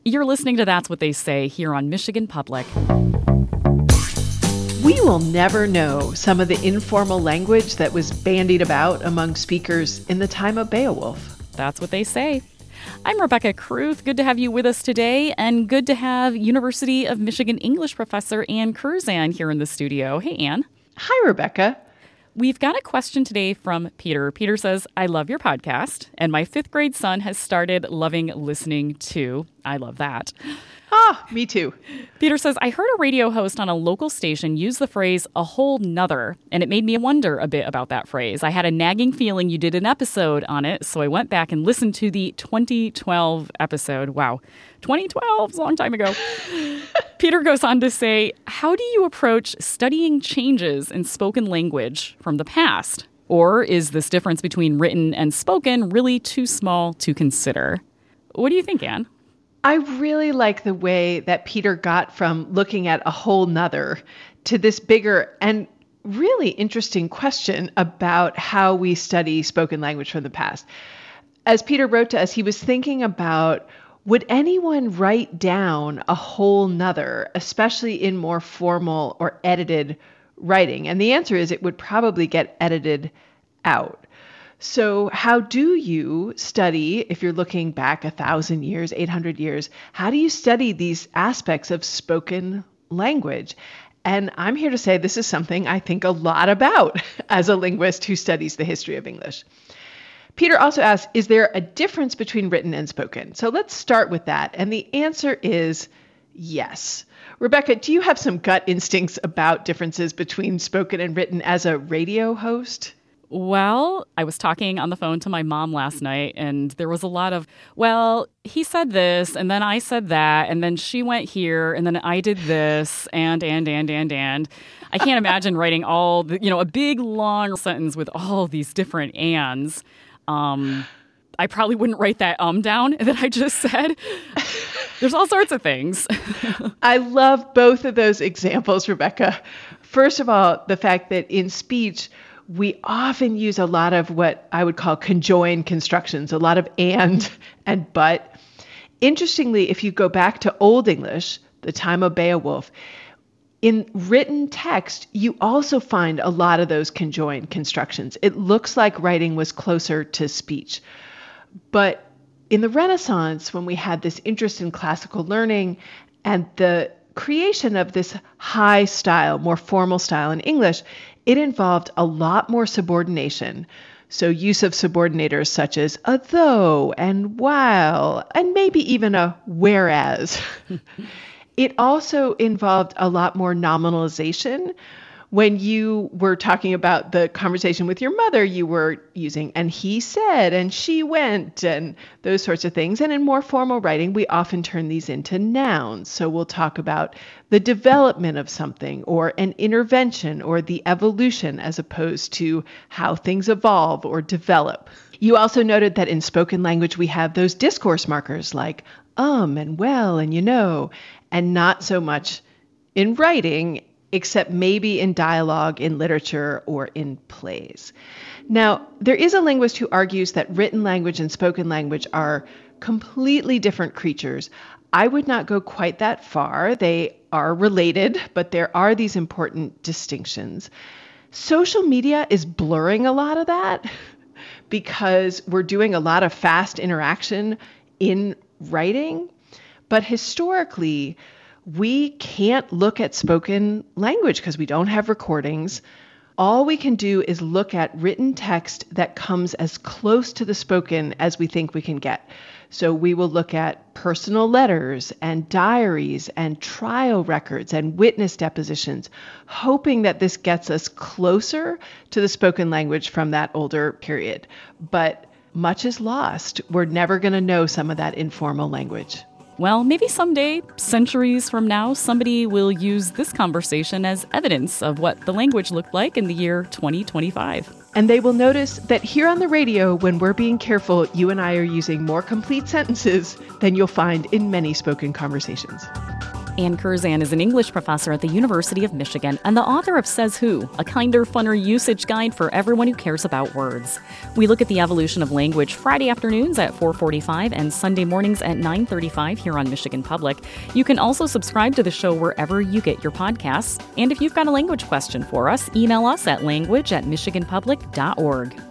You're listening to That's What They Say here on Michigan Public. We will never know some of the informal language that was bandied about among speakers in the time of Beowulf. That's what they say. I'm Rebecca Kruth. Good to have you with us today, and good to have University of Michigan English professor Ann Curzan here in the studio. Hey, Ann. Hi, Rebecca. We've got a question today from Peter. Peter says, I love your podcast, and my 5th grade son has started loving listening too. I love that. Ah, me too. Peter says, I heard a radio host on a local station use the phrase a whole nother, and it made me wonder a bit about that phrase. I had a nagging feeling you did an episode on it, so I went back and listened to the 2012 episode. Wow, 2012 is a long time ago. Peter goes on to say, how do you approach studying changes in spoken language from the past? Or is this difference between written and spoken really too small to consider? What do you think, Ann? I really like the way that Peter got from looking at a whole nother to this bigger and really interesting question about how we study spoken language from the past. As Peter wrote to us, he was thinking about, would anyone write down a whole nother, especially in more formal or edited writing? And the answer is it would probably get edited out. So how do you study, if you're looking back 1,000 years, 800 years, how do you study these aspects of spoken language? And I'm here to say this is something I think a lot about as a linguist who studies the history of English. Peter also asks, is there a difference between written and spoken? So let's start with that. And the answer is yes. Rebecca, do you have some gut instincts about differences between spoken and written as a radio host? Well, I was talking on the phone to my mom last night, and there was a lot of, well, he said this, and then I said that, and then she went here, and then I did this, and. I can't imagine writing all, a big, long sentence with all these different ands. I probably wouldn't write that down that I just said. There's all sorts of things. I love both of those examples, Rebecca. First of all, the fact that in speech, we often use a lot of what I would call conjoined constructions, a lot of and but. Interestingly, if you go back to Old English, the time of Beowulf, in written text, you also find a lot of those conjoined constructions. It looks like writing was closer to speech. But in the Renaissance, when we had this interest in classical learning and the creation of this high style, more formal style in English, it involved a lot more subordination. So use of subordinators such as a though and while, and maybe even a whereas. It also involved a lot more nominalization. When you were talking about the conversation with your mother, you were using and he said and she went and those sorts of things. And in more formal writing, we often turn these into nouns. So we'll talk about the development of something or an intervention or the evolution as opposed to how things evolve or develop. You also noted that in spoken language, we have those discourse markers like and well and and not so much in writing, except maybe in dialogue, in literature, or in plays. Now, there is a linguist who argues that written language and spoken language are completely different creatures. I would not go quite that far. They are related, but there are these important distinctions. Social media is blurring a lot of that because we're doing a lot of fast interaction in writing. But historically, we can't look at spoken language because we don't have recordings. All we can do is look at written text that comes as close to the spoken as we think we can get. So we will look at personal letters and diaries and trial records and witness depositions, hoping that this gets us closer to the spoken language from that older period. But much is lost. We're never going to know some of that informal language. Well, maybe someday, centuries from now, somebody will use this conversation as evidence of what the language looked like in the year 2025. And they will notice that here on the radio, when we're being careful, you and I are using more complete sentences than you'll find in many spoken conversations. Ann Curzan is an English professor at the University of Michigan and the author of Says Who, a kinder, funner usage guide for everyone who cares about words. We look at the evolution of language Friday afternoons at 4:45 and Sunday mornings at 9:35 here on Michigan Public. You can also subscribe to the show wherever you get your podcasts. And if you've got a language question for us, email us at language@michiganpublic.org.